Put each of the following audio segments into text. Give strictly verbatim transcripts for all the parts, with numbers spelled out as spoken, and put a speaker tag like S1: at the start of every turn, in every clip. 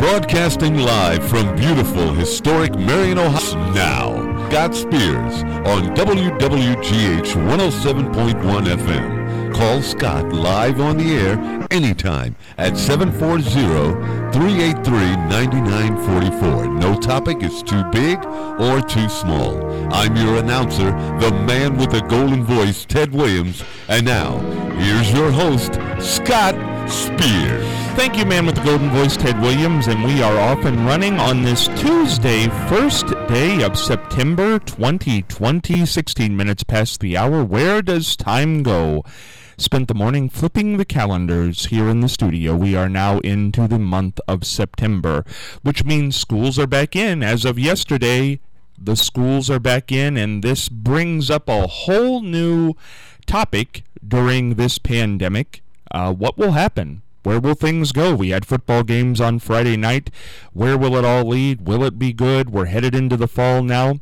S1: Broadcasting live from beautiful, historic Marion, Ohio. Now, Scott Spears on W W G H one oh seven point one F M. Call Scott live on the air anytime at seven four zero, three eight three, nine nine four four. No topic is too big or too small. I'm your announcer, the man with the golden voice, Ted Williams. And now, here's your host, Scott Spears.
S2: Thank you, man with the golden voice, Ted Williams, and we are off and running on this Tuesday, first day of September twenty twenty, sixteen minutes past the hour. Where does time go? Spent the morning flipping the calendars here in the studio. We are now into the month of September, which means schools are back in. As of yesterday, the schools are back in, and this brings up a whole new topic during this pandemic. Uh, what will happen? Where will things go? We had football games on Friday night. Where will it all lead? Will it be good? We're headed into the fall now.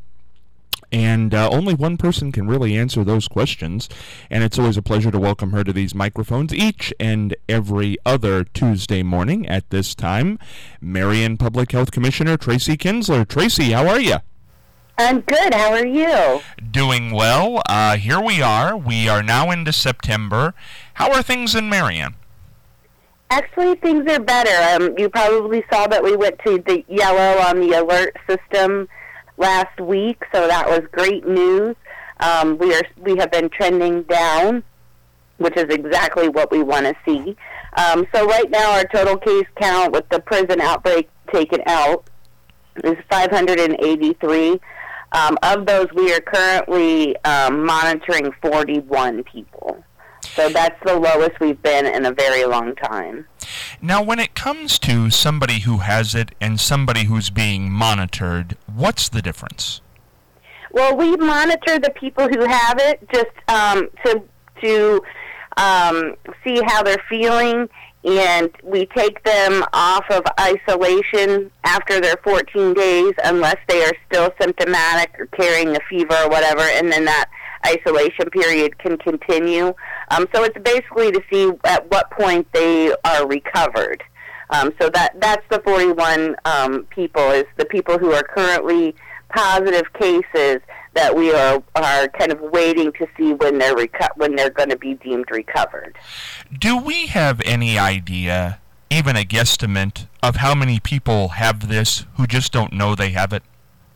S2: And uh, only one person can really answer those questions. And it's always a pleasure to welcome her to these microphones each and every other Tuesday morning at this time. Marion Public Health Commissioner Tracy Kinsler. Tracy, how are you?
S3: I'm good. How are you?
S2: Doing well. Uh, here we are. We are now into September. How are things in Marion?
S3: Actually, things are better. Um, you probably saw that we went to the yellow on the alert system last week, so that was great news. Um, we are we have been trending down, which is exactly what we want to see. Um, so right now, our total case count with the prison outbreak taken out is five hundred eighty-three. Um, of those, we are currently um, monitoring forty-one people. So that's the lowest we've been in a very long time.
S2: Now, when it comes to somebody who has it and somebody who's being monitored, what's the difference?
S3: Well, we monitor the people who have it just um, to to um, see how they're feeling, and we take them off of isolation after their fourteen days unless they are still symptomatic or carrying a fever or whatever, and then that isolation period can continue. Um, so it's basically to see at what point they are recovered. Um, so that that's the forty-one um, people, is the people who are currently positive cases that we are are kind of waiting to see when they're reco- when they're going to be deemed recovered.
S2: Do we have any idea, even a guesstimate, of how many people have this who just don't know they have it?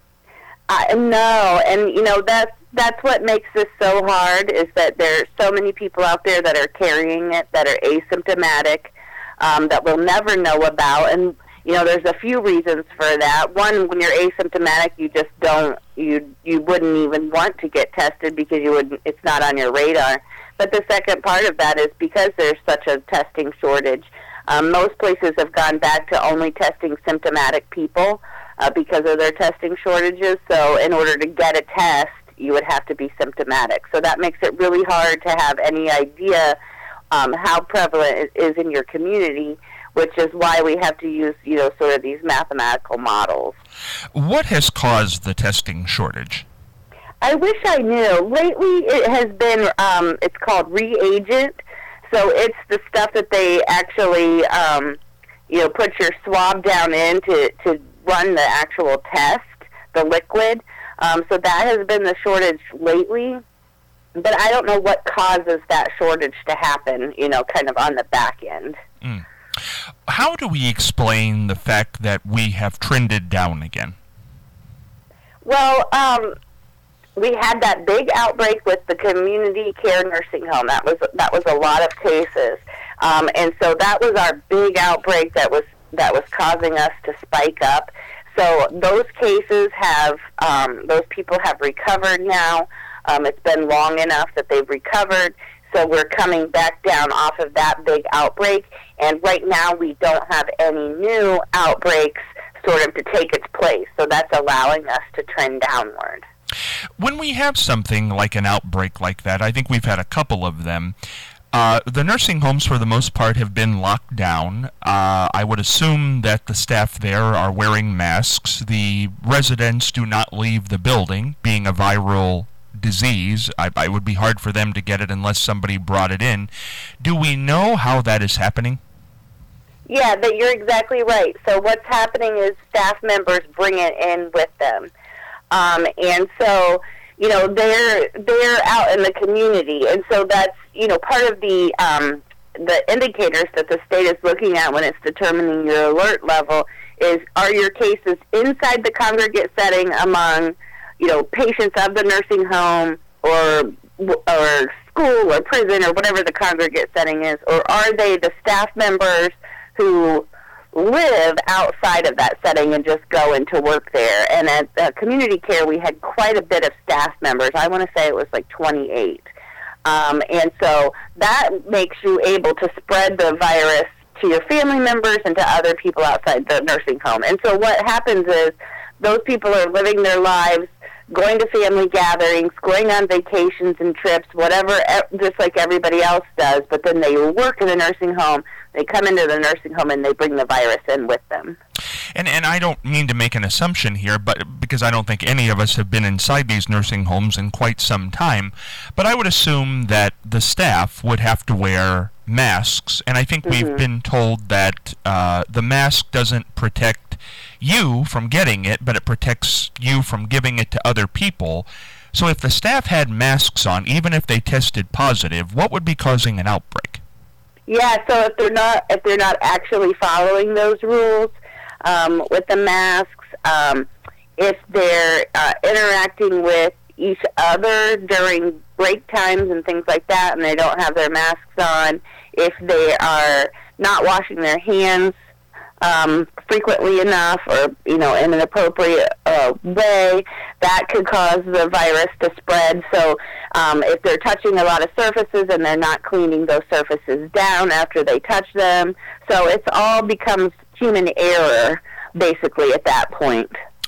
S3: Uh, no, and you know that's that's what makes this so hard, is that there are so many people out there that are carrying it, that are asymptomatic, um, that we'll never know about. And you know, there's a few reasons for that. One, when you're asymptomatic, you just don't you you wouldn't even want to get tested because you would it's not on your radar. But the second part of that is because there's such a testing shortage. Um, most places have gone back to only testing symptomatic people uh, because of their testing shortages. So in order to get a test, you would have to be symptomatic. So that makes it really hard to have any idea um, how prevalent it is in your community, which is why we have to use, you know, sort of these mathematical models.
S2: What has caused the testing shortage?
S3: I wish I knew. Lately it has been, um, it's called reagent. So it's the stuff that they actually, um, you know, put your swab down in to, to run the actual test, the liquid. Um, so that has been the shortage lately. But I don't know what causes that shortage to happen, you know, kind of on the back end.
S2: Mm. How do we explain the fact that we have trended down again?
S3: Well, um... we had that big outbreak with the community care nursing home. That was that was a lot of cases, um, and so that was our big outbreak that was that was causing us to spike up. So those cases have um, those people have recovered now. Um, it's been long enough that they've recovered. So we're coming back down off of that big outbreak, and right now we don't have any new outbreaks sort of to take its place. So that's allowing us to trend downward.
S2: When we have something like an outbreak like that, I think we've had a couple of them, uh, the nursing homes for the most part have been locked down. Uh, I would assume that the staff there are wearing masks. The residents do not leave the building, being a viral disease. I, it would be hard for them to get it unless somebody brought it in. Do we know how that is happening?
S3: Yeah, that you're exactly right. So what's happening is staff members bring it in with them. Um, and so, you know, they're they're out in the community. And so that's, you know, part of the um, the indicators that the state is looking at when it's determining your alert level is, are your cases inside the congregate setting among, you know, patients of the nursing home or or school or prison or whatever the congregate setting is, or are they the staff members who live outside of that setting and just go into work there? And at uh, community care, we had quite a bit of staff members. I want to say it was like twenty-eight. Um, and so that makes you able to spread the virus to your family members and to other people outside the nursing home. And so what happens is those people are living their lives, going to family gatherings, going on vacations and trips, whatever, just like everybody else does, but then they work in a nursing home, they come into the nursing home, and they bring the virus in with them.
S2: And and I don't mean to make an assumption here, but because I don't think any of us have been inside these nursing homes in quite some time, but I would assume that the staff would have to wear masks, and I think mm-hmm. we've been told that uh, the mask doesn't protect you from getting it, but it protects you from giving it to other people. So if the staff had masks on, even if they tested positive, what would be causing an outbreak?
S3: Yeah, so if they're not if they're not actually following those rules um, with the masks, um, if they're uh, interacting with each other during break times and things like that, and they don't have their masks on, if they are not washing their hands Um, frequently enough, or you know, in an appropriate uh, way, that could cause the virus to spread. So, um, if they're touching a lot of surfaces and they're not cleaning those surfaces down after they touch them, so it's all becomes human error, basically, at that point.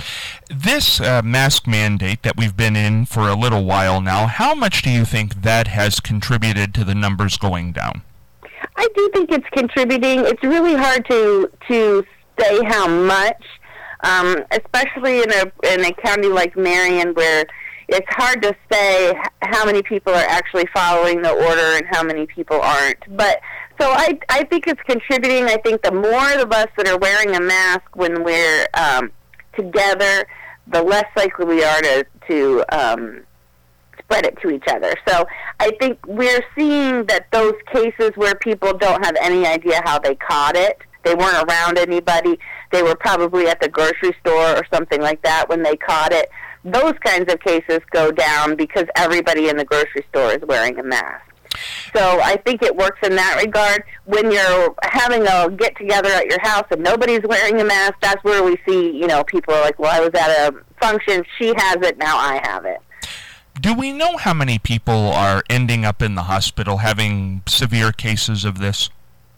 S2: This uh, mask mandate that we've been in for a little while now, how much do you think that has contributed to the numbers going down?
S3: I do think it's contributing. It's really hard to to say how much, um, especially in a in a county like Marion, where it's hard to say how many people are actually following the order and how many people aren't. But so I I think it's contributing. I think the more of us that are wearing a mask when we're um, together, the less likely we are to to um, spread it to each other. So I think we're seeing that those cases where people don't have any idea how they caught it, they weren't around anybody, they were probably at the grocery store or something like that when they caught it, those kinds of cases go down because everybody in the grocery store is wearing a mask. So I think it works in that regard. When you're having a get-together at your house and nobody's wearing a mask, that's where we see, you know, people are like, well, I was at a function, she has it, now I have it.
S2: Do we know how many people are ending up in the hospital having severe cases of this?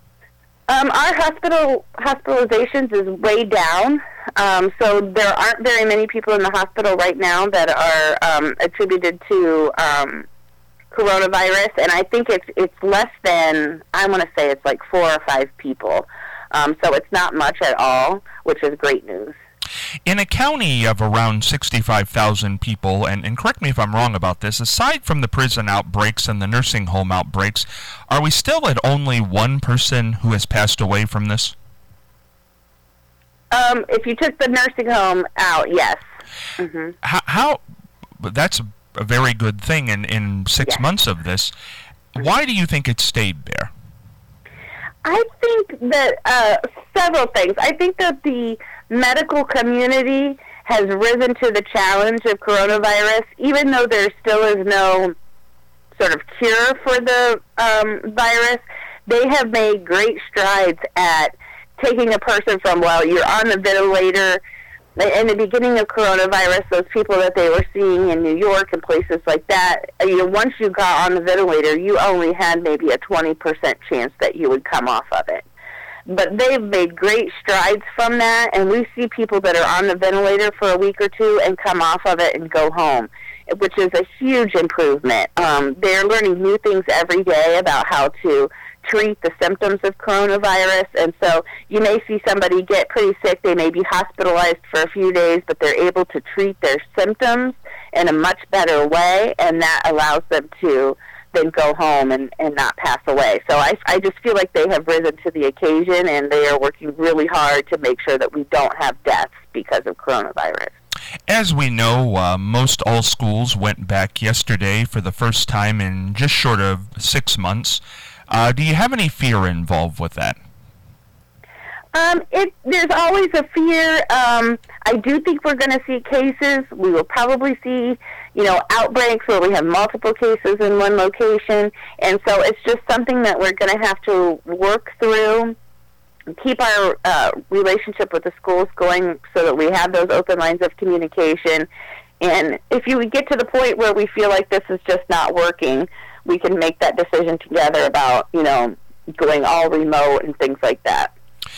S3: Um, our hospital hospitalizations is way down, um, so there aren't very many people in the hospital right now that are um, attributed to um, coronavirus, and I think it's it's less than, I want to say it's like four or five people, um, so it's not much at all, which is great news.
S2: In a county of around sixty-five thousand people, and, and correct me if I'm wrong about this, aside from the prison outbreaks and the nursing home outbreaks, are we still at only one person who has passed away from this?
S3: Um, if you took the nursing home out, yes. Mm-hmm.
S2: How, how? That's a very good thing in, in six
S3: yes.
S2: months of this. Why do you think it stayed there?
S3: I think that uh, several things. I think that the medical community has risen to the challenge of coronavirus, even though there still is no sort of cure for the um, virus. They have made great strides at taking a person from, well, you're on the ventilator. In the beginning of coronavirus, those people that they were seeing in New York and places like that, you know, once you got on the ventilator, you only had maybe a twenty percent chance that you would come off of it. But they've made great strides from that, and we see people that are on the ventilator for a week or two and come off of it and go home, which is a huge improvement. Um, they're learning new things every day about how to treat the symptoms of coronavirus, and so you may see somebody get pretty sick. They may be hospitalized for a few days, but they're able to treat their symptoms in a much better way, and that allows them to then go home and, and not pass away. So I, I just feel like they have risen to the occasion, and they are working really hard to make sure that we don't have deaths because of coronavirus.
S2: As we know, uh, most all schools went back yesterday for the first time in just short of six months. Uh, do you have any fear involved with that?
S3: Um, it, there's always a fear. Um, I do think we're going to see cases. We will probably see, you know, outbreaks where we have multiple cases in one location. And so it's just something that we're going to have to work through, keep our uh, relationship with the schools going so that we have those open lines of communication. And if you get to the point where we feel like this is just not working, we can make that decision together about, you know, going all remote and things like that.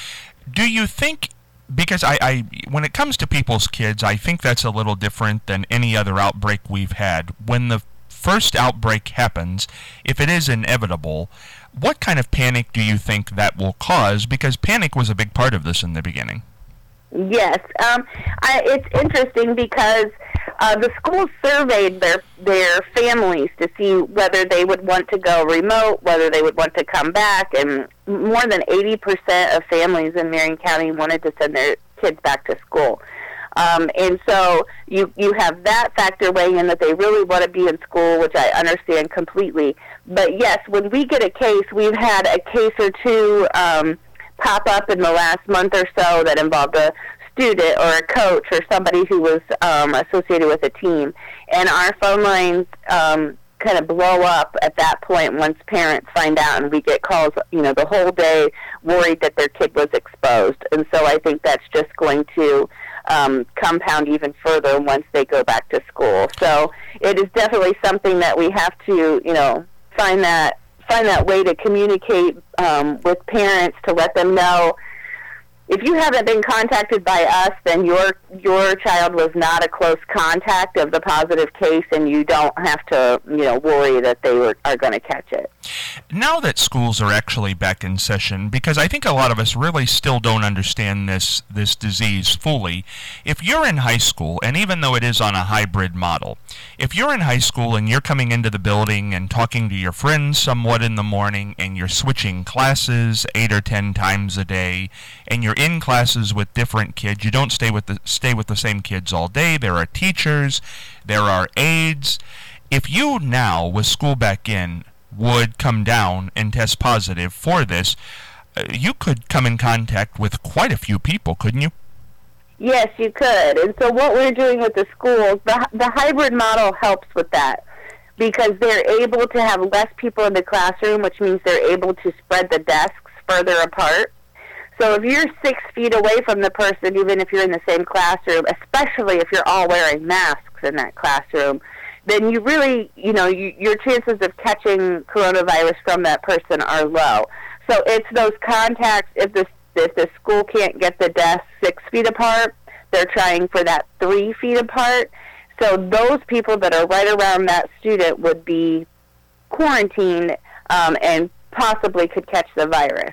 S2: Do you think, because I, I, when it comes to people's kids, I think that's a little different than any other outbreak we've had. When the first outbreak happens, if it is inevitable, what kind of panic do you think that will cause? Because panic was a big part of this in the beginning.
S3: Yes. Um, I, it's interesting because uh, the schools surveyed their their families to see whether they would want to go remote, whether they would want to come back, and more than eighty percent of families in Marion County wanted to send their kids back to school. Um, and so you you have that factor weighing in that they really want to be in school, which I understand completely. But yes, when we get a case, we've had a case or two um, pop up in the last month or so that involved a student or a coach or somebody who was um, associated with a team. And our phone lines um, kind of blow up at that point once parents find out, and we get calls, you know, the whole day worried that their kid was exposed. And so I think that's just going to um, compound even further once they go back to school. So it is definitely something that we have to, you know, find that find that way to communicate um, with parents to let them know, if you haven't been contacted by us, then your your child was not a close contact of the positive case, and you don't have to, you know, worry that they were, are going to catch it.
S2: Now that schools are actually back in session, because I think a lot of us really still don't understand this this disease fully, if you're in high school, and even though it is on a hybrid model, if you're in high school and you're coming into the building and talking to your friends somewhat in the morning, and you're switching classes eight or ten times a day, and you're in classes with different kids, you don't stay with the stay with the same kids all day. There are teachers, there are aides. If you now, with school back in, would come down and test positive for this, uh, you could come in contact with quite a few people, couldn't you?
S3: Yes, you could. And so what we're doing with the schools, the, the hybrid model helps with that, because they're able to have less people in the classroom, which means they're able to spread the desks further apart. So if you're six feet away from the person, even if you're in the same classroom, especially if you're all wearing masks in that classroom, then you really, you know, you, your chances of catching coronavirus from that person are low. So it's those contacts. If the if the school can't get the desks six feet apart, they're trying for that three feet apart. So those people that are right around that student would be quarantined um, and possibly could catch the virus.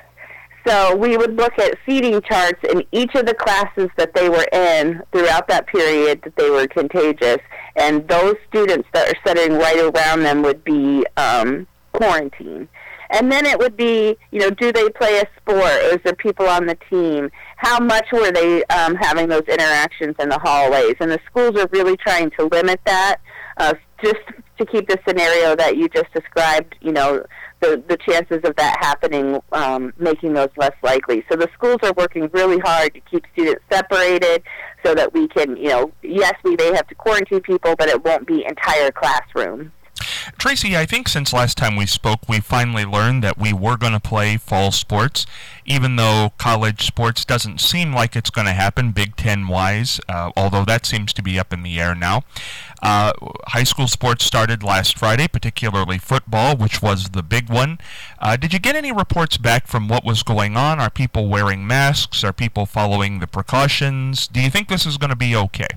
S3: So we would look at seating charts in each of the classes that they were in throughout that period that they were contagious, and those students that are sitting right around them would be um, quarantined. And then it would be, you know, do they play a sport? Is there people on the team? How much were they um, having those interactions in the hallways? And the schools are really trying to limit that, uh, just to keep the scenario that you just described, you know, the, the chances of that happening, um, making those less likely. So the schools are working really hard to keep students separated so that we can, you know, yes, we may have to quarantine people, but it won't be entire classrooms.
S2: Tracy, I think since last time we spoke, we finally learned that we were going to play fall sports, even though college sports doesn't seem like it's going to happen Big Ten-wise, uh, although that seems to be up in the air now. Uh, high school sports started last Friday, particularly football, which was the big one. Uh, did you get any reports back from what was going on? Are people wearing masks? Are people following the precautions? Do you think this is going to be okay?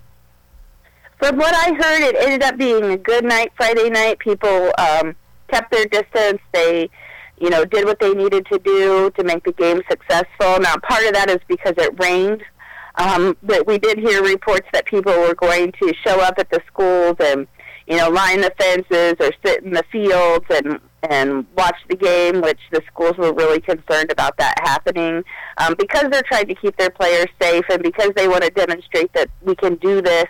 S3: From what I heard, it ended up being a good night Friday night. People um, kept their distance. They, you know, did what they needed to do to make the game successful. Now, part of that is because it rained. Um, but we did hear reports that people were going to show up at the schools and, you know, line the fences or sit in the fields and and watch the game, which the schools were really concerned about that happening, um, because they're trying to keep their players safe and because they want to demonstrate that we can do this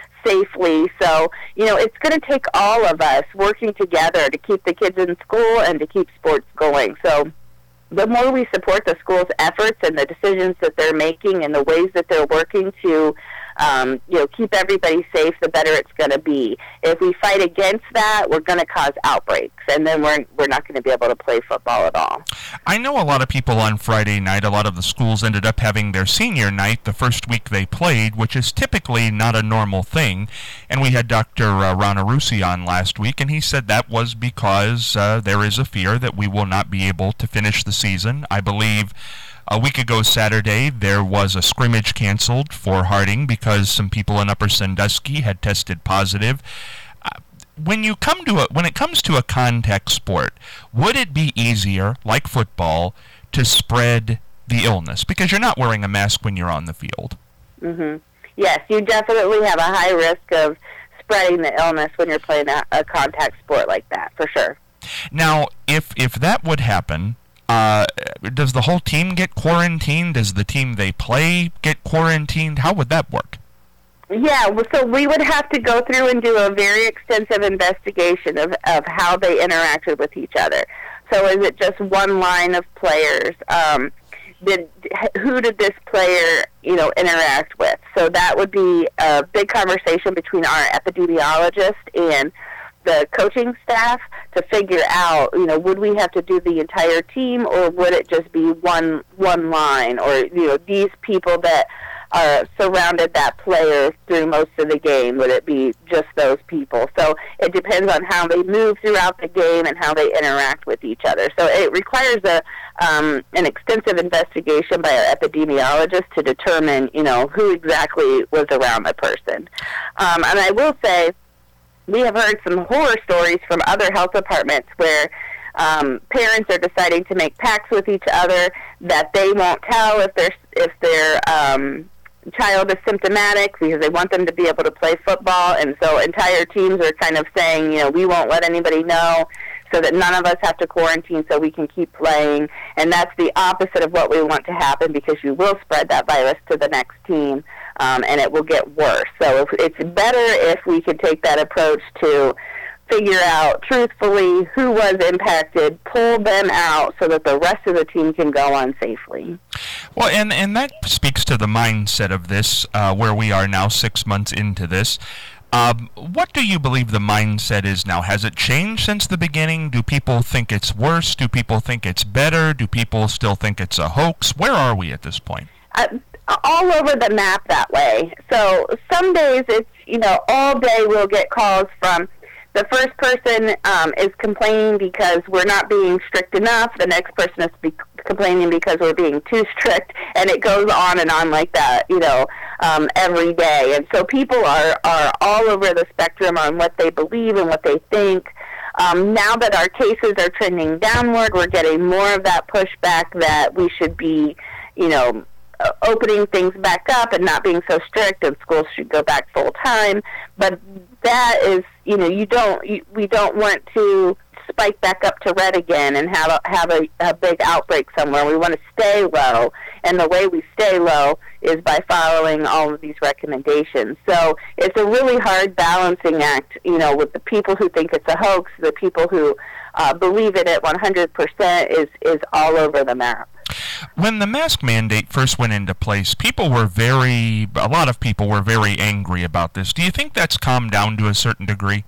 S3: safely. So, you know, it's going to take all of us working together to keep the kids in school and to keep sports going. So the more we support the school's efforts and the decisions that they're making and the ways that they're working to, um, you know, keep everybody safe, the better it's going to be. If we fight against that, we're going to cause outbreaks, and then we're we're not going to be able to play football at all.
S2: I know a lot of people on Friday night, a lot of the schools ended up having their senior night the first week they played, which is typically not a normal thing. And we had Doctor Uh, Ron Arusi on last week, and he said that was because uh, there is a fear that we will not be able to finish the season. I believe a week ago Saturday, there was a scrimmage canceled for Harding because some people in Upper Sandusky had tested positive. Uh, when you come to a, when it comes to a contact sport, would it be easier, like football, to spread the illness? Because you're not wearing a mask when you're on the field.
S3: Mm-hmm. Yes, you definitely have a high risk of spreading the illness when you're playing a, a contact sport like that, for sure.
S2: Now, if if that would happen, Uh, does the whole team get quarantined? Does the team they play get quarantined? How would that work?
S3: Yeah, well, so we would have to go through and do a very extensive investigation of, of how they interacted with each other. So is it just one line of players? Um, did who did this player, you know, interact with? So that would be a big conversation between our epidemiologist and the coaching staff to figure out, you know, would we have to do the entire team, or would it just be one one line, or, you know, these people that are surrounded that player through most of the game, would it be just those people? So it depends on how they move throughout the game and how they interact with each other. So it requires a um, an extensive investigation by our epidemiologist to determine, you know, who exactly was around the person. Um, and I will say, we have heard some horror stories from other health departments where um, parents are deciding to make pacts with each other that they won't tell if their if their um, child is symptomatic because they want them to be able to play football, and so entire teams are kind of saying, you know, we won't let anybody know so that none of us have to quarantine so we can keep playing. And that's the opposite of what we want to happen, because you will spread that virus to the next team, um, and it will get worse. So if, it's better if we could take that approach to figure out truthfully who was impacted, pull them out so that the rest of the team can go on safely.
S2: Well, and, and that speaks to the mindset of this, uh, where we are now six months into this. Um, what do you believe the mindset is now? Has it changed since the beginning? Do people think it's worse? Do people think it's better? Do people still think it's a hoax? Where are we at this point?
S3: Uh, all over the map that way. So some days it's, you know, all day we'll get calls from the first person um, is complaining because we're not being strict enough. The next person is be- complaining because we're being too strict, and it goes on and on like that, you know, um, every day. And so people are, are all over the spectrum on what they believe and what they think. Um, now that our cases are trending downward, we're getting more of that pushback that we should be, you know, opening things back up and not being so strict, and schools should go back full time. But that is, you know, you don't, you, we don't want to spike back up to red again and have a, have a, a big outbreak somewhere. We want to stay low, and the way we stay low is by following all of these recommendations. So it's a really hard balancing act, you know, with the people who think it's a hoax, the people who uh, believe in it one hundred percent is, is all over the map.
S2: When the mask mandate first went into place, people were very, a lot of people were very angry about this. Do you think that's calmed down to a certain degree?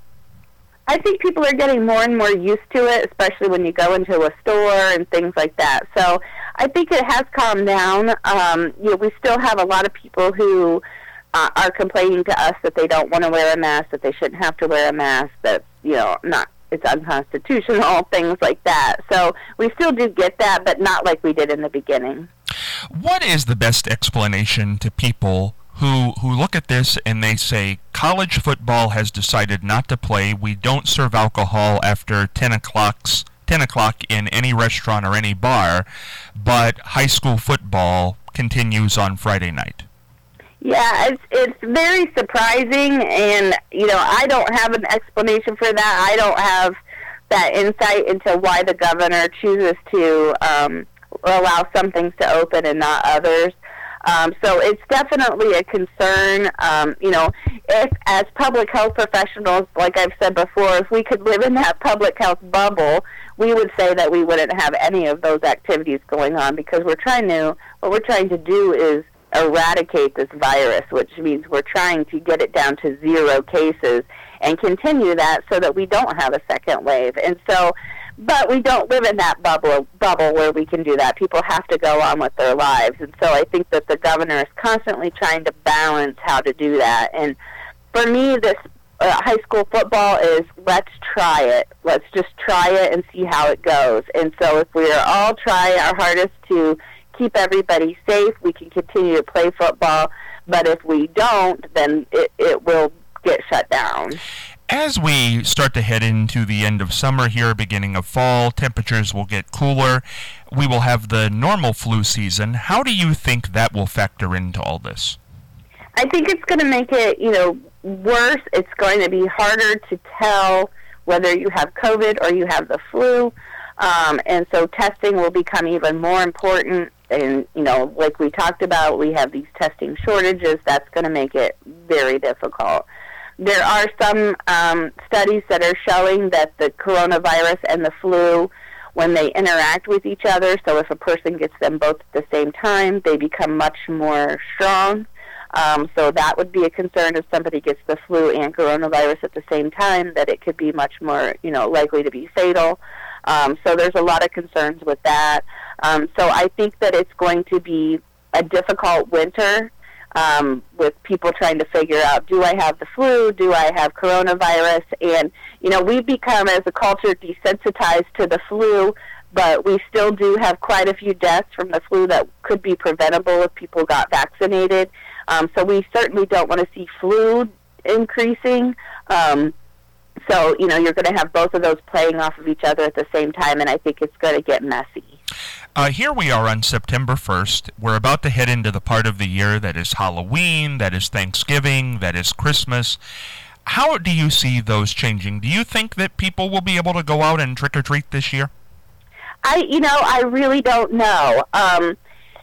S3: I think people are getting more and more used to it, especially when you go into a store and things like that. So I think it has calmed down. Um, you know, we still have a lot of people who uh, are complaining to us that they don't want to wear a mask, that they shouldn't have to wear a mask, that, you know, not it's unconstitutional, things like that. So we still do get that, but not like we did in the beginning.
S2: What is the best explanation to people who who look at this and they say, college football has decided not to play, we don't serve alcohol after ten o'clock's, ten o'clock in any restaurant or any bar, but high school football continues on Friday night?
S3: Yeah, it's it's very surprising, and you know I don't have an explanation for that. I don't have that insight into why the governor chooses to um, allow some things to open and not others. Um, so it's definitely a concern. Um, you know, if as public health professionals, like I've said before, if we could live in that public health bubble, we would say that we wouldn't have any of those activities going on, because we're trying to, what we're trying to do is eradicate this virus, which means we're trying to get it down to zero cases and continue that so that we don't have a second wave. And so, but we don't live in that bubble bubble where we can do that. People have to go on with their lives. And so I think that the governor is constantly trying to balance how to do that. And for me, this uh, high school football is let's try it. Let's just try it and see how it goes. And so if we are all try our hardest to keep everybody safe, we can continue to play football. But if we don't, then it, it will get shut down.
S2: As we start to head into the end of summer here, beginning of fall, temperatures will get cooler. We will have the normal flu season. How do you think that will factor into all this?
S3: I think it's going to make it, you know, worse. It's going to be harder to tell whether you have COVID or you have the flu. Um, and so testing will become even more important. And, you know, like we talked about, we have these testing shortages. That's going to make it very difficult. There are some um, studies that are showing that the coronavirus and the flu, when they interact with each other, so if a person gets them both at the same time, they become much more strong. Um, so that would be a concern if somebody gets the flu and coronavirus at the same time, that it could be much more, you know, likely to be fatal. Um, so there's a lot of concerns with that. Um, so I think that it's going to be a difficult winter. Um, with people trying to figure out, do I have the flu? Do I have coronavirus? And, you know, we've become, as a culture, desensitized to the flu, but we still do have quite a few deaths from the flu that could be preventable if people got vaccinated. Um, so we certainly don't want to see flu increasing. Um, so, you know, you're going to have both of those playing off of each other at the same time, and I think it's going to get messy.
S2: Uh, here we are on September first. We're about to head into the part of the year that is Halloween, that is Thanksgiving, that is Christmas. How do you see those changing? Do you think that people will be able to go out and trick-or-treat this year?
S3: I, you know, I really don't know. Um,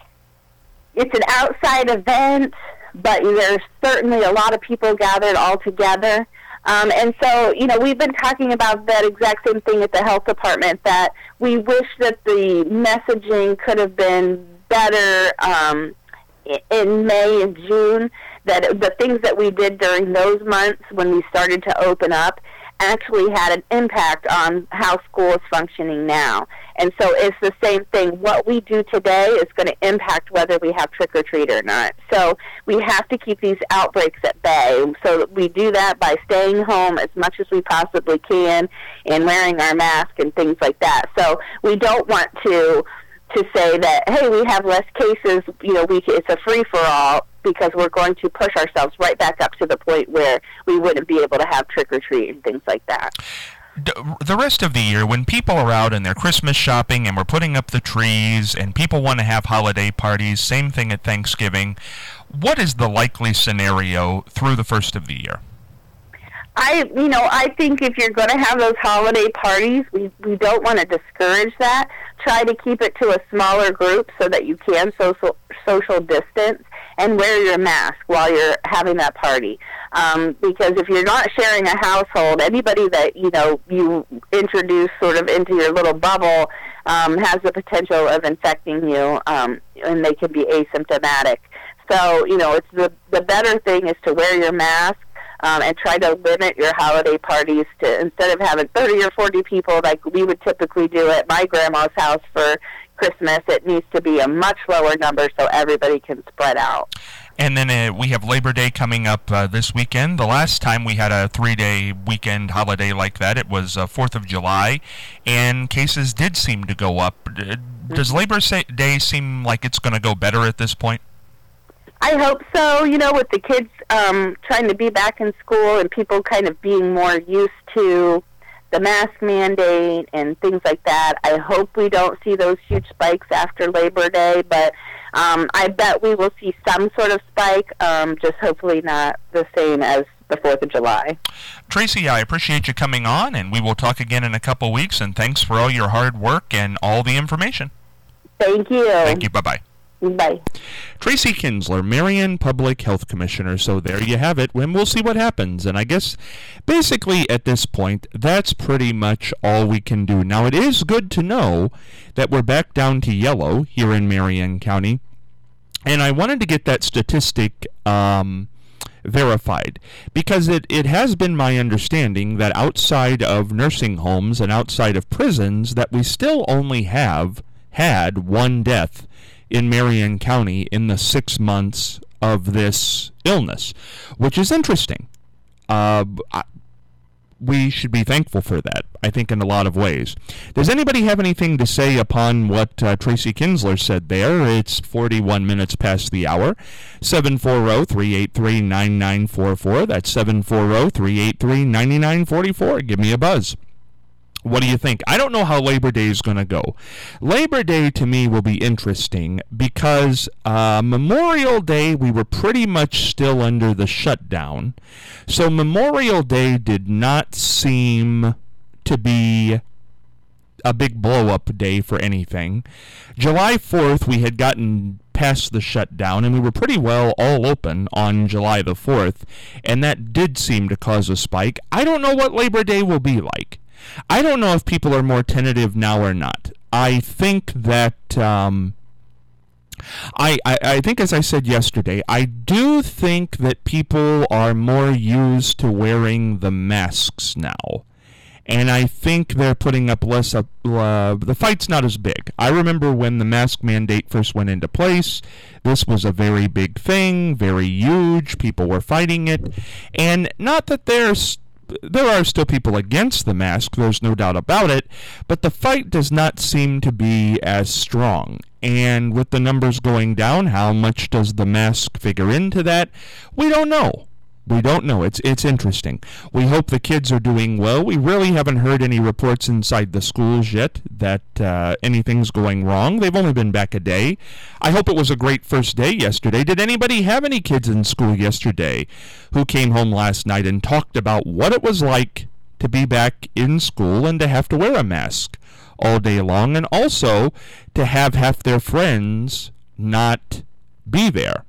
S3: it's an outside event, but there's certainly a lot of people gathered all together. Um, and so, you know, we've been talking about that exact same thing at the health department, that we wish that the messaging could have been better um, in May and June, that the things that we did during those months when we started to open up actually had an impact on how school is functioning now. And so it's the same thing. What we do today is going to impact whether we have trick-or-treat or not. So we have to keep these outbreaks at bay. So we do that by staying home as much as we possibly can and wearing our mask and things like that. So we don't want to to say that, hey, we have less cases, you know, we it's a free-for-all, because we're going to push ourselves right back up to the point where we wouldn't be able to have trick-or-treat and things like that.
S2: The rest of the year, when people are out and they're Christmas shopping and we're putting up the trees and people want to have holiday parties, same thing at Thanksgiving, what is the likely scenario through the first of the year?
S3: I, you know, I think if you're going to have those holiday parties, we, we don't want to discourage that. Try to keep it to a smaller group so that you can social social distance, and wear your mask while you're having that party. Um, because if you're not sharing a household, anybody that, you know, you introduce sort of into your little bubble um, has the potential of infecting you, um, and they can be asymptomatic. So, you know, it's the, the better thing is to wear your mask. Um, and try to limit your holiday parties to, instead of having thirty or forty people like we would typically do at my grandma's house for Christmas, it needs to be a much lower number so everybody can spread out.
S2: And then uh, we have Labor Day coming up uh, this weekend. The last time we had a three-day weekend holiday like that, it was uh, fourth of July, and cases did seem to go up. Does Labor Day seem like it's going to go better at this point?
S3: I hope so, you know, with the kids um, trying to be back in school and people kind of being more used to the mask mandate and things like that. I hope we don't see those huge spikes after Labor Day, but um, I bet we will see some sort of spike, um, just hopefully not the same as the fourth of July.
S2: Tracy, I appreciate you coming on, and we will talk again in a couple weeks, and thanks for all your hard work and all the information.
S3: Thank you.
S2: Thank you. Bye-bye.
S3: Bye.
S2: Tracy Kinsler, Marion Public Health Commissioner. So there you have it. And we'll see what happens. And I guess basically at this point, that's pretty much all we can do. Now, it is good to know that we're back down to yellow here in Marion County. And I wanted to get that statistic um, verified, because it, it has been my understanding that outside of nursing homes and outside of prisons, that we still only have had one death in Marion County in the six months of this illness, which is interesting. Uh, I, we should be thankful for that, I think, in a lot of ways. Does anybody have anything to say upon what uh, Tracy Kinsler said there? It's forty-one minutes past the hour. seven four zero, three eight three, nine nine four four. That's seven four zero, three eight three, nine nine four four. Give me a buzz. What do you think? I don't know how Labor Day is going to go. Labor Day, to me, will be interesting because uh, Memorial Day, we were pretty much still under the shutdown. So Memorial Day did not seem to be a big blow-up day for anything. July fourth, we had gotten past the shutdown, and we were pretty well all open on July the fourth, and that did seem to cause a spike. I don't know what Labor Day will be like. I don't know if people are more tentative now or not. I think that, um, I, I, I think as I said yesterday, I do think that people are more used to wearing the masks now. And I think they're putting up less, uh, the fight's not as big. I remember when the mask mandate first went into place, this was a very big thing, very huge, people were fighting it. And not that there's There are still people against the mask, there's no doubt about it, but the fight does not seem to be as strong. And with the numbers going down, how much does the mask figure into that? We don't know. We don't know. It's it's interesting. We hope the kids are doing well. We really haven't heard any reports inside the schools yet that uh, anything's going wrong. They've only been back a day. I hope it was a great first day yesterday. Did anybody have any kids in school yesterday who came home last night and talked about what it was like to be back in school and to have to wear a mask all day long, and also to have half their friends not be there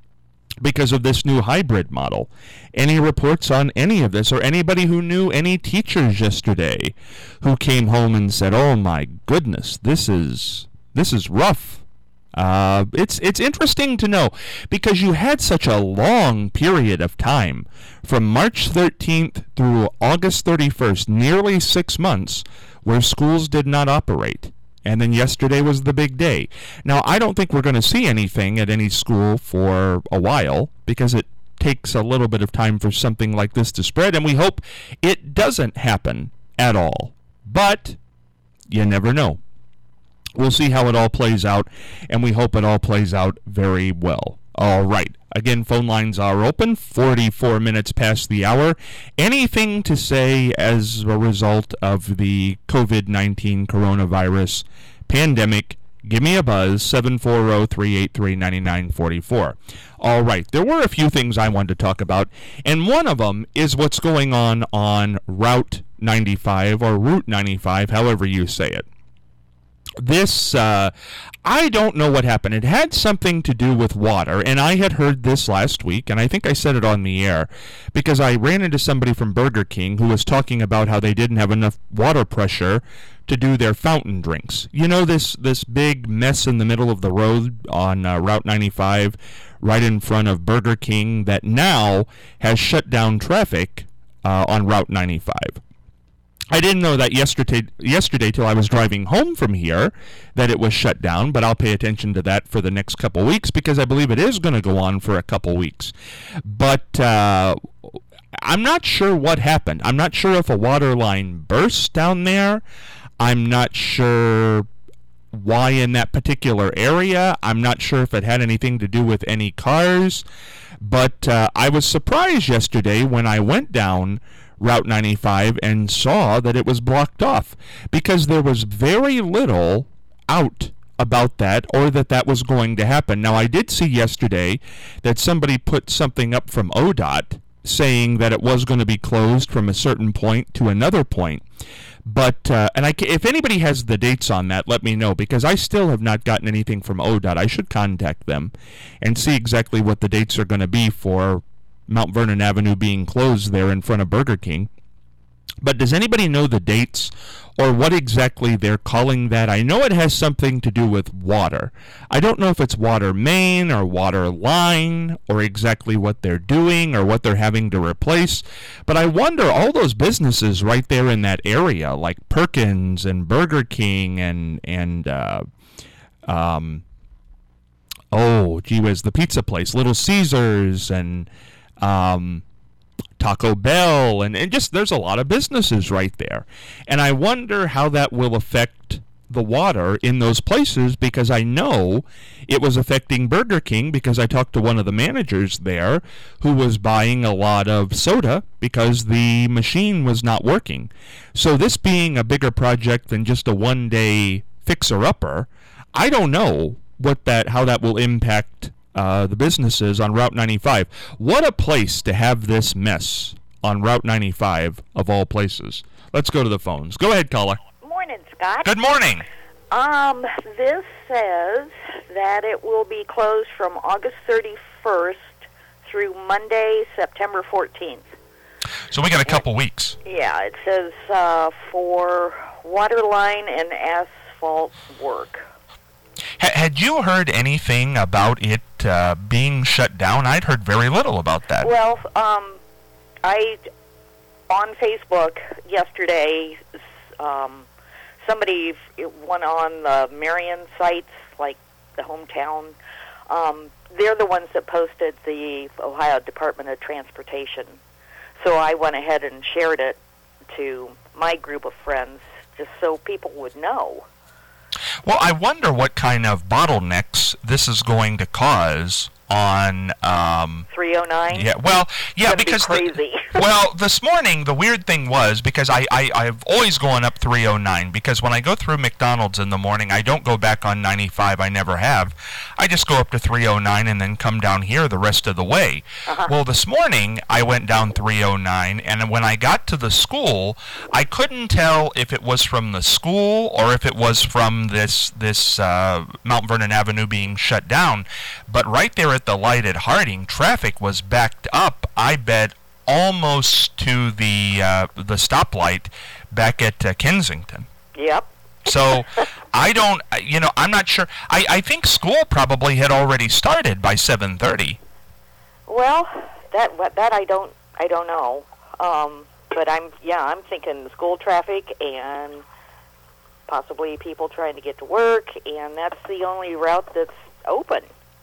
S2: because of this new hybrid model? Any reports on any of this, or anybody who knew any teachers yesterday who came home and said, "Oh my goodness, this is this is rough"? Uh, it's it's interesting to know, because you had such a long period of time from March thirteenth through August thirty-first, nearly six months, where schools did not operate. And then yesterday was the big day. Now, I don't think we're going to see anything at any school for a while, because it takes a little bit of time for something like this to spread, and we hope it doesn't happen at all. But you never know. We'll see how it all plays out, and we hope it all plays out very well. All right. Again, phone lines are open, forty-four minutes past the hour. Anything to say as a result of the covid nineteen coronavirus pandemic, give me a buzz, seven four zero, three eight three, nine nine four four. All right, there were a few things I wanted to talk about, and one of them is what's going on on Route ninety-five, or Route ninety-five, however you say it. This, uh, I don't know what happened. It had something to do with water, and I had heard this last week, and I think I said it on the air, because I ran into somebody from Burger King who was talking about how they didn't have enough water pressure to do their fountain drinks. You know, this, this big mess in the middle of the road on uh, Route ninety-five, right in front of Burger King, that now has shut down traffic uh, on Route ninety-five. I didn't know that yesterday yesterday till I was driving home from here, that it was shut down, but I'll pay attention to that for the next couple weeks, because I believe it is going to go on for a couple weeks. But uh, I'm not sure what happened. I'm not sure if a water line burst down there. I'm not sure why in that particular area. I'm not sure if it had anything to do with any cars. But uh, I was surprised yesterday when I went down Route ninety-five and saw that it was blocked off, because there was very little out about that or that that was going to happen. Now, I did see yesterday that somebody put something up from O D O T saying that it was going to be closed from a certain point to another point. But, uh, and I, if anybody has the dates on that, let me know, because I still have not gotten anything from O D O T. I should contact them and see exactly what the dates are going to be for Mount Vernon Avenue being closed there in front of Burger King. But does anybody know the dates or what exactly they're calling that? I know it has something to do with water. I don't know if it's water main or water line or exactly what they're doing or what they're having to replace. But I wonder, all those businesses right there in that area, like Perkins and Burger King and, and uh, um, oh, gee whiz, the pizza place, Little Caesars and... Um, Taco Bell, and, and just there's a lot of businesses right there. And I wonder how that will affect the water in those places, because I know it was affecting Burger King, because I talked to one of the managers there who was buying a lot of soda because the machine was not working. So this being a bigger project than just a one-day fixer-upper, I don't know what that how that will impact Uh, the businesses on Route ninety-five. What a place to have this mess on Route ninety-five, of all places. Let's go to the phones. Go ahead, caller.
S4: Morning, Scott.
S2: Good morning.
S4: Um, this says that it will be closed from August thirty-first through Monday, September fourteenth.
S2: So we got a couple weeks.
S4: Yeah, it says uh, for water line and asphalt work.
S2: H- had you heard anything about it uh, being shut down? I'd heard very little about that.
S4: Well, um, I, on Facebook yesterday, um, somebody, one on the Marion sites, like the hometown, um, they're the ones that posted the Ohio Department of Transportation. So I went ahead and shared it to my group of friends just so people would know.
S2: Well, I wonder what kind of bottlenecks this is going to cause on um
S4: three oh nine.
S2: Yeah, well, yeah, because
S4: be crazy.
S2: The, well, this morning the weird thing was, because I, I I've always gone up three oh nine, because when I go through McDonald's in the morning, I don't go back on ninety-five. I never have. I just go up to three oh nine and then come down here the rest of the way. Uh-huh. Well, this morning I went down three oh nine, and when I got to the school, I couldn't tell if it was from the school or if it was from this this uh, Mount Vernon Avenue being shut down. But right there at the light at Harding, traffic was backed up, I bet, almost to the uh, the stoplight back at uh, Kensington.
S4: Yep.
S2: So I don't, you know, I'm not sure. I, I think school probably had already started by seven thirty.
S4: Well, that that I don't I don't know. Um, but I'm yeah I'm thinking school traffic and possibly people trying to get to work, and that's the only route that's open.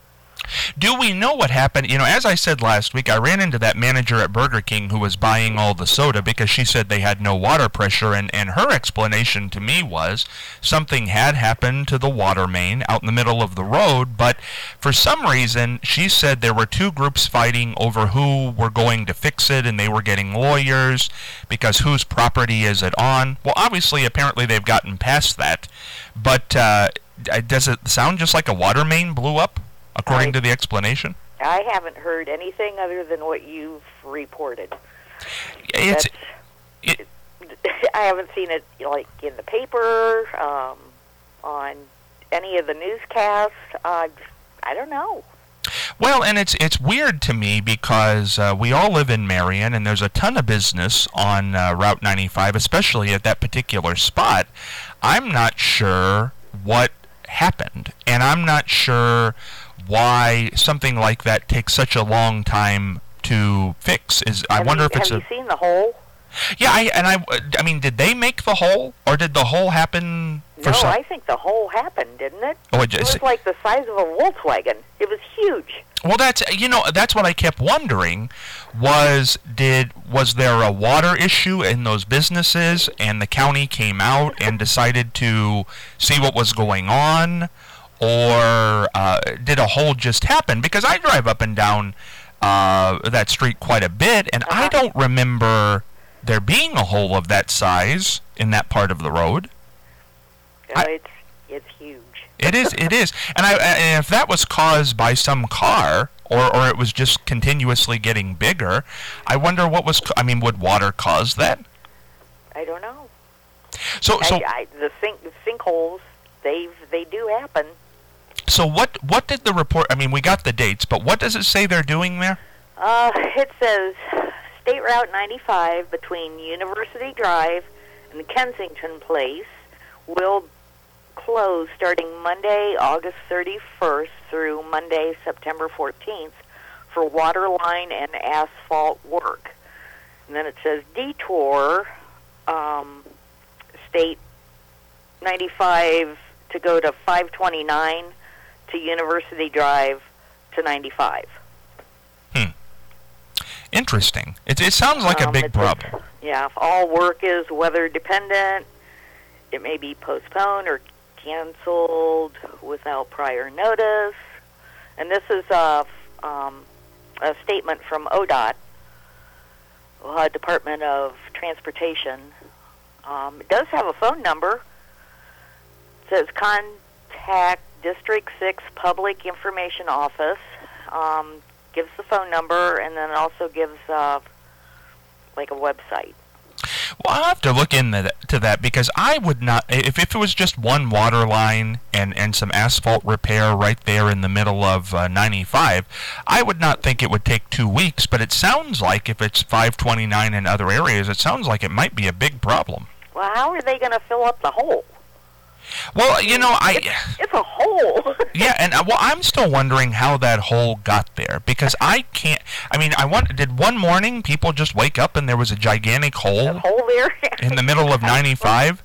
S2: Do we know what happened? You know, as I said last week, I ran into that manager at Burger King who was buying all the soda because she said they had no water pressure, and, and her explanation to me was something had happened to the water main out in the middle of the road, but for some reason she said there were two groups fighting over who were going to fix it, and they were getting lawyers because whose property is it on? Well, obviously, apparently they've gotten past that, but uh, does it sound just like a water main blew up? According I, to the explanation?
S4: I haven't heard anything other than what you've reported.
S2: It's, it,
S4: I haven't seen it like in the paper, um, on any of the newscasts. Uh, I don't know.
S2: Well, and it's it's weird to me because uh, we all live in Marion, and there's a ton of business on uh, Route ninety-five, especially at that particular spot. I'm not sure what happened, and I'm not sure why something like that takes such a long time to fix. Is I
S4: have
S2: wonder
S4: you,
S2: if it's
S4: have
S2: a...
S4: you seen the hole?
S2: Yeah, I, and I, I mean, did they make the hole, or did the hole happen for
S4: no,
S2: some...
S4: I think the hole happened, didn't it?
S2: Oh,
S4: it,
S2: it,
S4: it was like the size of a Volkswagen. It was huge.
S2: Well, that's, you know, that's what I kept wondering, was did was there a water issue in those businesses, and the county came out and decided to see what was going on, or uh, did a hole just happen? Because I drive up and down uh, that street quite a bit, and uh-huh. I don't remember there being a hole of that size in that part of the road.
S4: You know, I, it's It's huge.
S2: It is, it is. And, I, and if that was caused by some car, or, or it was just continuously getting bigger, I wonder what was, I mean, would water cause that?
S4: I don't know.
S2: So, so
S4: I, I, the sink, the sinkholes, they they do happen.
S2: So what what did the report, I mean, we got the dates, but what does it say they're doing there?
S4: Uh, it says State Route ninety-five between University Drive and Kensington Place will close starting Monday, August thirty-first through Monday, September fourteenth for water line and asphalt work. And then it says detour um, State ninety-five to go to five twenty-nine to University Drive to ninety-five.
S2: Hmm. Interesting. It, it sounds like um, a big problem.
S4: Says, yeah, if all work is weather dependent, it may be postponed or canceled without prior notice. And this is a, um, a statement from O D O T, uh, Department of Transportation. Um, it does have a phone number. It says contact District six Public Information Office. Um, gives the phone number, and then it also gives uh, like a website.
S2: Well, I'll have to look into that, to that because I would not, if, if it was just one water line and, and some asphalt repair right there in the middle of uh, ninety-five, I would not think it would take two weeks, but it sounds like if it's five twenty-nine in other areas, it sounds like it might be a big problem.
S4: Well, how are they going to fill up the hole?
S2: Well, you know, I...
S4: It's, it's a hole.
S2: Yeah, and uh, well, I'm still wondering how that hole got there, because I can't... I mean, I want, did one morning people just wake up and there was a gigantic hole,
S4: a hole there?
S2: in the middle of ninety-five?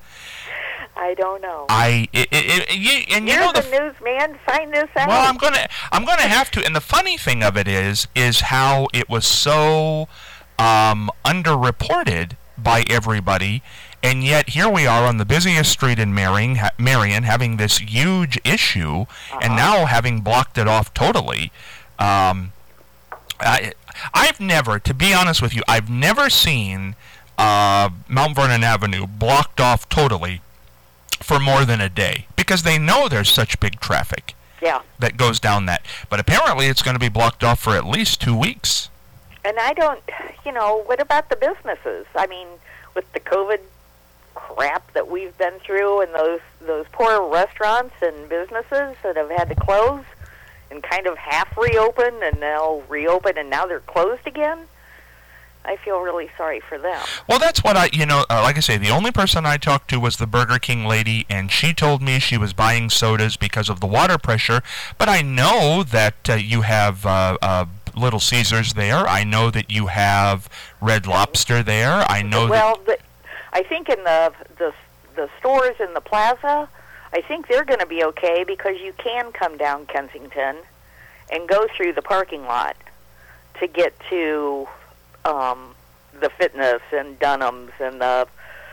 S4: I don't know.
S2: I... It, it, it, you, and you
S4: You're
S2: know
S4: the,
S2: the
S4: newsman. Find this out.
S2: Well, I'm going to I'm gonna have to, and the funny thing of it is, is how it was so um, underreported by everybody. And yet, here we are on the busiest street in Marion, ha- Marion having this huge issue, uh-huh. and now having blocked it off totally. Um, I, I've never, to be honest with you, I've never seen uh, Mount Vernon Avenue blocked off totally for more than a day, because they know there's such big traffic
S4: yeah.
S2: that goes down that. But apparently it's going to be blocked off for at least two weeks.
S4: And I don't, you know, what about the businesses? I mean, with the COVID crap that we've been through, and those those poor restaurants and businesses that have had to close and kind of half reopen, and now reopen and now they're closed again. I feel really sorry for them.
S2: Well, that's what I, you know, uh, like I say, the only person I talked to was the Burger King lady, and she told me she was buying sodas because of the water pressure, but I know that uh, you have uh, uh, Little Caesars there. I know that you have Red Lobster there. I know
S4: well,
S2: that...
S4: The, I think in the, the the stores in the plaza, I think they're going to be okay because you can come down Kensington and go through the parking lot to get to um, the Fitness and Dunham's and the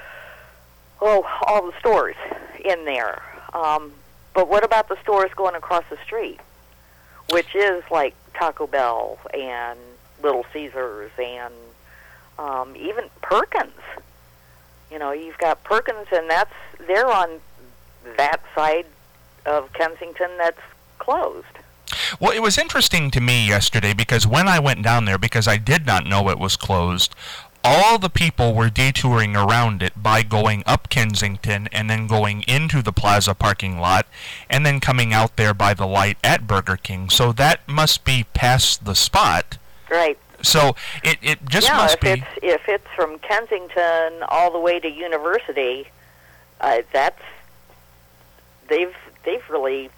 S4: oh all the stores in there. Um, but what about the stores going across the street, which is like Taco Bell and Little Caesars and um, even Perkins? You know, you've got Perkins, and that's they're on that side of Kensington that's closed.
S2: Well, it was interesting to me yesterday because when I went down there, because I did not know it was closed, all the people were detouring around it by going up Kensington and then going into the plaza parking lot and then coming out there by the light at Burger King. So that must be past the spot.
S4: Right.
S2: So it, it just
S4: yeah,
S2: must
S4: if
S2: be...
S4: It's, if it's from Kensington all the way to University, uh, that's... They've, they've really...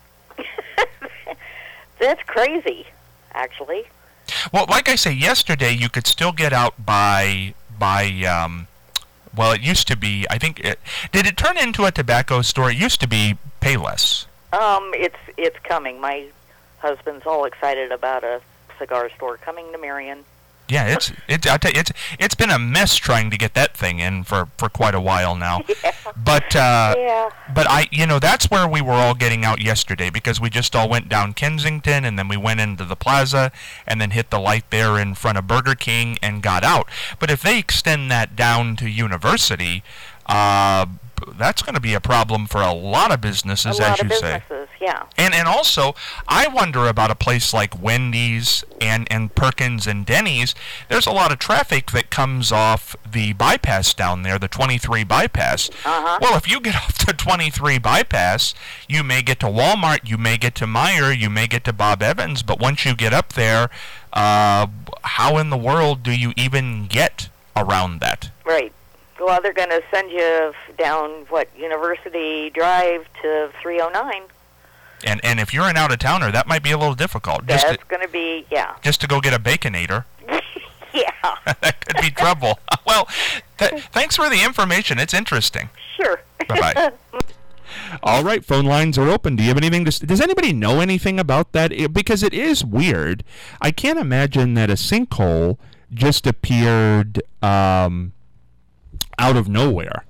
S4: that's crazy, actually.
S2: Well, like I say, yesterday you could still get out by... by um, well, it used to be... I think... It, did it turn into a tobacco store? It used to be Payless.
S4: Um, it's, it's coming. My husband's all excited about a cigar store coming to Marion.
S2: Yeah, it's it's I tell you, it's it's been a mess trying to get that thing in for, for quite a while now.
S4: Yeah.
S2: But uh,
S4: yeah.
S2: but I you know that's where we were all getting out yesterday because we just all went down Kensington and then we went into the plaza and then hit the light there in front of Burger King and got out. But if they extend that down to University, uh, that's going to be a problem for a lot of businesses,
S4: a lot
S2: as you
S4: of
S2: say.
S4: businesses, yeah.
S2: And and also, I wonder about a place like Wendy's and, and Perkins and Denny's. There's a lot of traffic that comes off the bypass down there, the twenty-three bypass.
S4: Uh-huh.
S2: Well, if you get off the twenty-three bypass, you may get to Walmart, you may get to Meijer, you may get to Bob Evans, but once you get up there, uh, how in the world do you even get around that?
S4: Right. Well, they're going to send you down, what, University Drive to three oh nine.
S2: And and if you're an out-of-towner, that might be a little difficult. Just
S4: That's
S2: to,
S4: going to be, yeah.
S2: Just to go get a Baconator.
S4: Yeah.
S2: That could be trouble. Well, th- thanks for the information. It's interesting.
S4: Sure.
S2: Bye-bye. All right, phone lines are open. Do you have anything to... Does anybody know anything about that? It, because it is weird. I can't imagine that a sinkhole just appeared um, out of nowhere.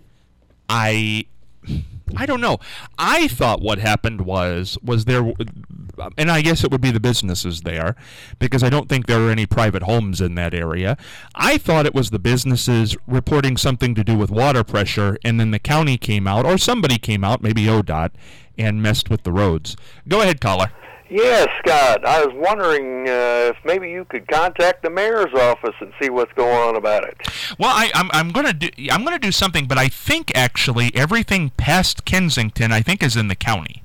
S2: I... I don't know. I thought what happened was was there, and I guess it would be the businesses there, because I don't think there are any private homes in that area. I thought it was the businesses reporting something to do with water pressure, and then the county came out, or somebody came out, maybe O D O T, and messed with the roads. Go ahead, caller.
S5: Yes, Scott. I was wondering uh, if maybe you could contact the mayor's office and see what's going on about it.
S2: Well, I, I'm I'm gonna do I'm gonna do something, but I think actually everything past Kensington, I think, is in the county.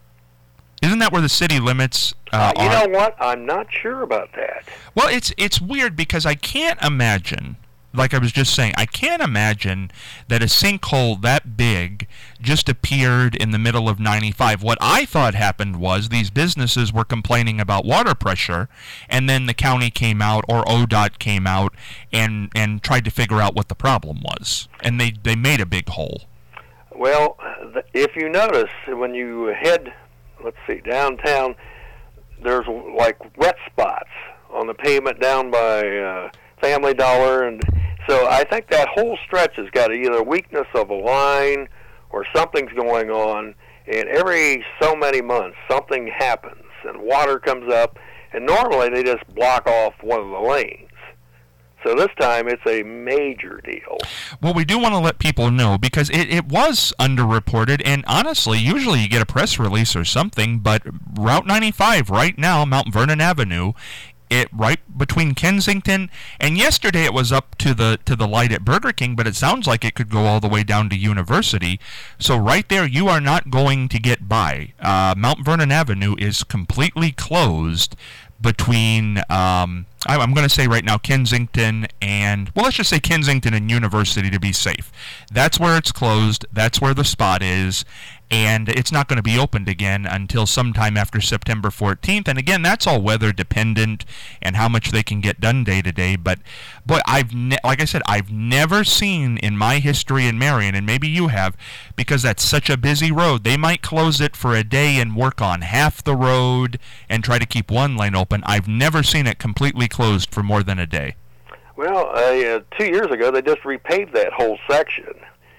S2: Isn't that where the city limits uh,
S5: uh, you
S2: are?
S5: know what? I'm not sure about that.
S2: Well, it's it's weird because I can't imagine. Like I was just saying, I can't imagine that a sinkhole that big just appeared in the middle of ninety-five. What I thought happened was these businesses were complaining about water pressure, and then the county came out, or O D O T came out, and, and tried to figure out what the problem was. And they, they made a big hole.
S5: Well, th- if you notice, when you head, let's see, downtown, there's like wet spots on the pavement down by uh, Family Dollar, and so I think that whole stretch has got either a weakness of a line or something's going on, and every so many months something happens and water comes up, and normally they just block off one of the lanes. So this time it's a major deal.
S2: Well, we do want to let people know because it, it was underreported, and honestly, usually you get a press release or something, but Route ninety-five right now, Mount Vernon Avenue, it right between Kensington, and yesterday it was up to the to the light at Burger King, but it sounds like it could go all the way down to University. So right there, you are not going to get by. Uh, Mount Vernon Avenue is completely closed between, um, I'm going to say right now, Kensington and, well, let's just say Kensington and University to be safe. That's where it's closed. That's where the spot is. And it's not going to be opened again until sometime after September fourteenth. And again, that's all weather dependent and how much they can get done day to day. But, boy, I've ne- like I said, I've never seen in my history in Marion, and maybe you have, because that's such a busy road, they might close it for a day and work on half the road and try to keep one lane open. I've never seen it completely closed for more than a day.
S5: Well, uh, two years ago, they just repaved that whole section.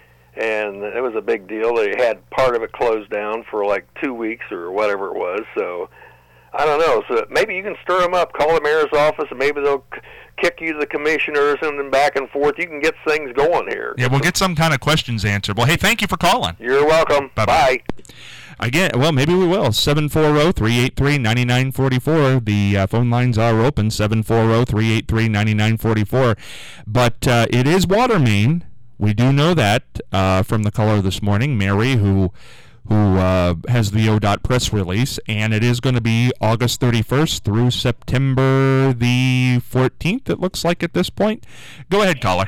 S5: And it was a big deal. They had part of it closed down for like two weeks or whatever it was. So I don't know. So maybe you can stir them up, call the mayor's office, and maybe they'll k- kick you to the commissioners and then back and forth. You can get things going here.
S2: Yeah, we'll get some kind of questions answered. Well, hey, thank you for calling.
S5: You're welcome.
S2: Bye-bye.
S5: Bye.
S2: Again, well, maybe we will. seven four zero, three eight three, nine nine four four. The uh, phone lines are open, seven four zero, three eight three, nine nine four four. But uh, it is water main. We do know that uh, from the caller this morning, Mary, who who uh, has the O D O T press release, and it is going to be August thirty-first through September the fourteenth, it looks like at this point. Go ahead, caller.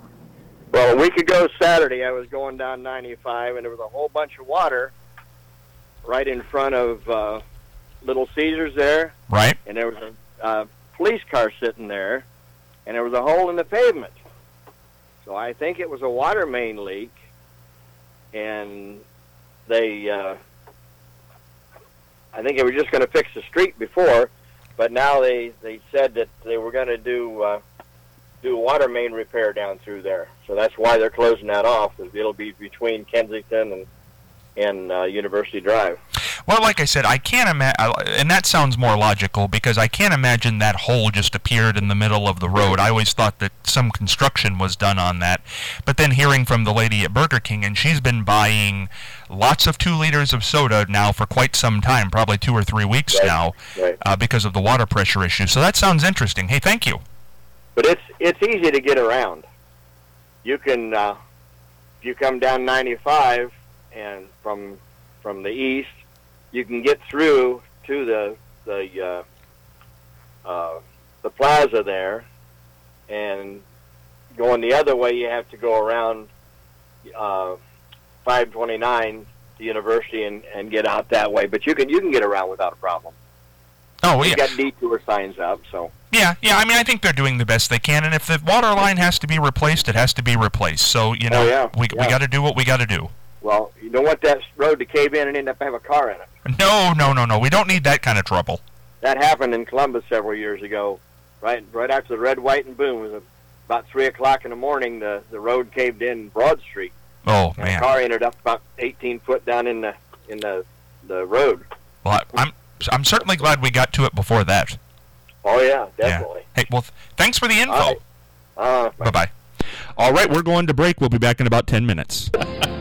S6: Well, a week ago Saturday, I was going down ninety-five, and there was a whole bunch of water right in front of uh, Little Caesars there.
S2: Right.
S6: And there was a uh, police car sitting there, and there was a hole in the pavement. So I think it was a water main leak, and they, uh, I think they were just going to fix the street before, but now they, they said that they were going to do uh, do water main repair down through there. So that's why they're closing that off, because it'll be between Kensington and and uh, University Drive.
S2: Well, like I said, I can't imagine, and that sounds more logical, because I can't imagine that hole just appeared in the middle of the road. I always thought that some construction was done on that. But then hearing from the lady at Burger King, and she's been buying lots of two liters of soda now for quite some time, probably two or three weeks
S6: right.
S2: now,
S6: right.
S2: Uh, because of the water pressure issue. So that sounds interesting. Hey, thank you.
S6: But it's it's easy to get around. You can, uh, if you come down ninety-five and from from the east, you can get through to the the uh, uh, the plaza there, and going the other way, you have to go around uh, five twenty-nine, the university, and, and get out that way. But you can you can get around without a problem.
S2: Oh,
S6: They've
S2: yeah.
S6: got detour signs up, so.
S2: Yeah, yeah. I mean, I think they're doing the best they can, and if the water line has to be replaced, it has to be replaced. So, you know,
S6: oh, yeah,
S2: we
S6: yeah.
S2: we got to do what we got to do.
S6: Well, you don't want that road to cave in and end up have a car in it.
S2: No, no, no, no. We don't need that kind of trouble.
S6: That happened in Columbus several years ago, right right after the red, white, and boom. It was about three o'clock in the morning. The the road caved in Broad Street.
S2: Oh
S6: and
S2: man!
S6: The car ended up about eighteen foot down in the in the the road.
S2: Well, I, I'm I'm certainly glad we got to it before that.
S6: Oh yeah, definitely.
S2: Yeah. Hey, well, th- thanks for the info.
S6: All right. Uh,
S2: bye bye. All right, we're going to break. We'll be back in about ten minutes.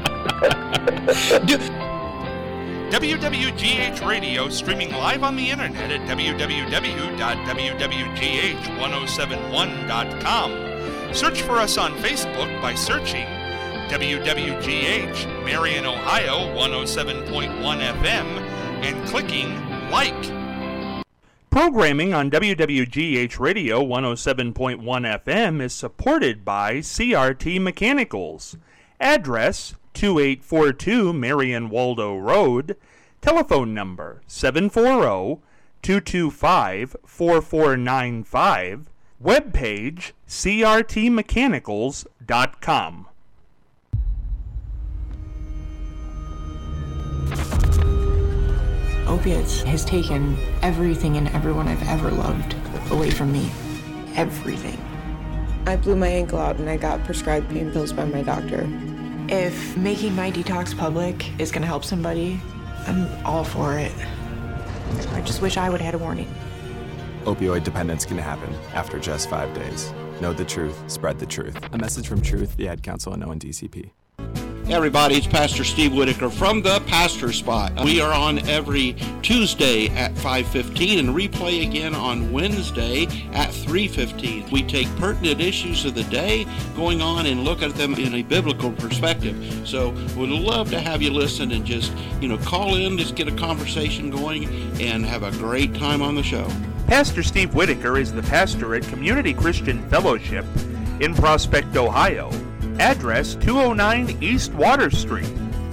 S2: W W G H Radio, streaming live on the internet at w w w dot w w g h ten seventy-one dot com. Search for us on Facebook by searching W W G H Marion, Ohio one oh seven point one F M and clicking like. Programming on W W G H Radio one oh seven point one F M is supported by C R T Mechanicals. Address two eight four two Marion Waldo Road. Telephone number seven four zero, two two five, four four nine five. Webpage c r t mechanicals dot com.
S7: Opiates has taken everything and everyone I've ever loved away from me. Everything.
S8: I blew my ankle out and I got prescribed pain pills by my doctor.
S7: If making my detox public is going to help somebody, I'm all for it. I just wish I would have had a warning.
S9: Opioid dependence can happen after just five days. Know the truth, spread the truth. A message from Truth, the Ad Council, and O N D C P.
S10: Hey everybody, it's Pastor Steve Whitaker from the Pastor Spot. We are on every Tuesday at five fifteen and replay again on Wednesday at three fifteen. We take pertinent issues of the day going on and look at them in a biblical perspective. So we'd love to have you listen and just, you know, call in, just get a conversation going and have a great time on the show.
S2: Pastor Steve Whitaker is the pastor at Community Christian Fellowship in Prospect, Ohio. Address two oh nine East Water Street.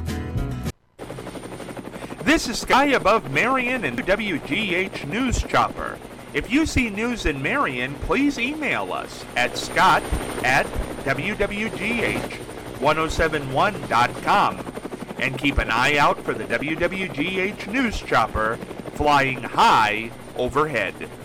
S2: This is Sky Above Marion and W G H News Chopper. If you see news in Marion, please email us at scott at w w g h ten seventy-one dot com and keep an eye out for the W W G H News Chopper flying high overhead.